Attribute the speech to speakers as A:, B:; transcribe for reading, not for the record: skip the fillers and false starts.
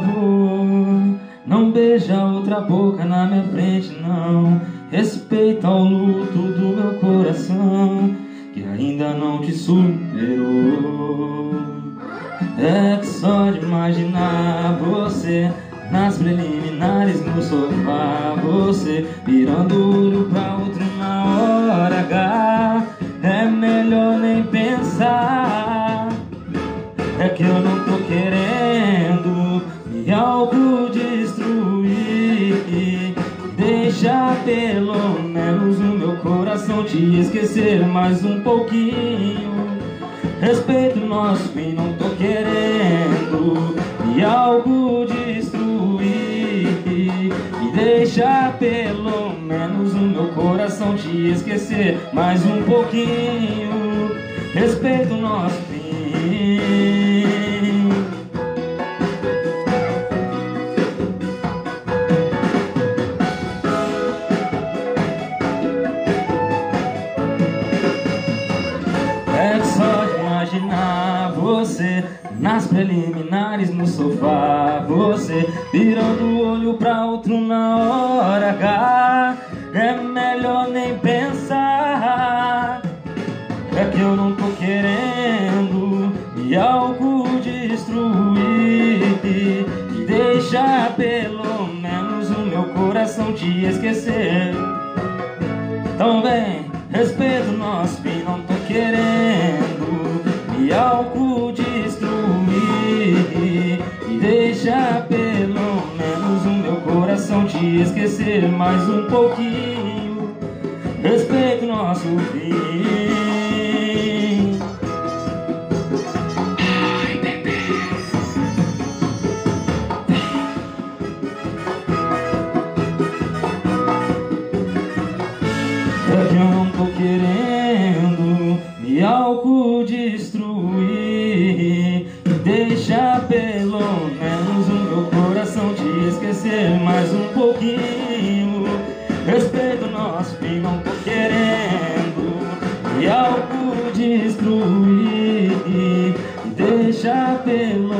A: favor, não beija outra boca na minha frente, não. Respeita o luto do meu coração, que ainda não te superou. É que só de imaginar você nas preliminares no sofá, você virando o olho pra outro na hora H, é melhor nem pensar. É que eu não tô querendo me autodestruir. Deixa pelo menos o meu coração te esquecer mais um pouquinho. Respeito o nosso fim, não tô querendo me autodestruir. E deixa pelo menos o meu coração te esquecer mais um pouquinho. Respeito o nosso fim. É que só de imaginar você nas preliminares no sofá, você virando o olho pra outro na hora H, é melhor nem pensar. É que eu não tô querendo me autodestruir. E deixa pelo menos o meu coração te esquecer. Então vem, respeito o nosso fim, não tô querendo me autodestruir. E deixa pelo menos o meu coração te esquecer mais um pouquinho. Respeito o nosso fim. Ai, bebê. É que eu não tô querendo me autodestruir. Deixa pelo menos o meu coração te esquecer mais um pouquinho. Respeito o nosso fim, não tô querendo me autodestruir. Deixa pelo